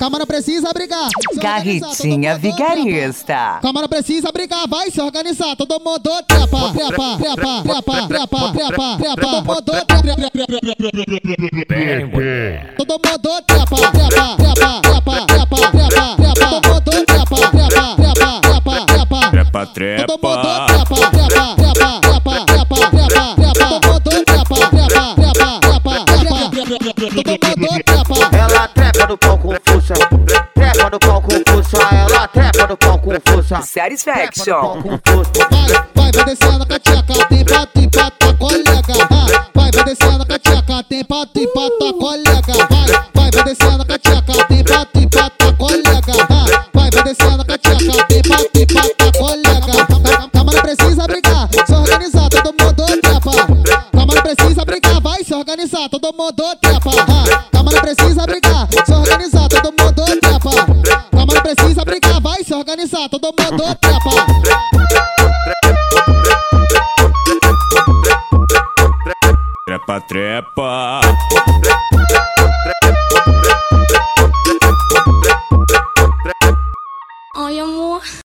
Calma, não precisa brigar. Garritinha vigarista. Calma, não precisa brigar, vai se organizar. Todo mundo trepa, trepa, trepa, trepa, trepa, trepa, trepa. Todo mundo trepa, todo mundo trepa, trepa, trepa, trepa, trepa, trepa, trepa. Todo mundo trepa, trepa, trepa, trepa, trepa. Trepa, trepa. Todo mundo trepa, trepa, trepa, trepa, trepa, trepa, trepa. Todo mundo trepa, trepa, trepa, trepa, trepa. Todo mundo trepa. Ela trepa no pau com força, trepa no pau com força, ela trepa no pau com força. Satisfaction. Vai descendo com a tcheca, tem pato e pata colega. Vai descendo com a tcheca, tem pato e pata colega. Vai descendo com a tcheca, tem pato e pata colega. Vai descendo com a tcheca, tem pato e pata colega. Calma, não precisa brigar, se organizar, todo mundo trepa. Calma, não precisa brigar, vai se organizar, todo mundo trepa. Calma, não precisa brigar, se organizar, todo mundo trepa. Calma, não precisa brigar, vai se organizar, todo mundo trepa. Trepa, trepa.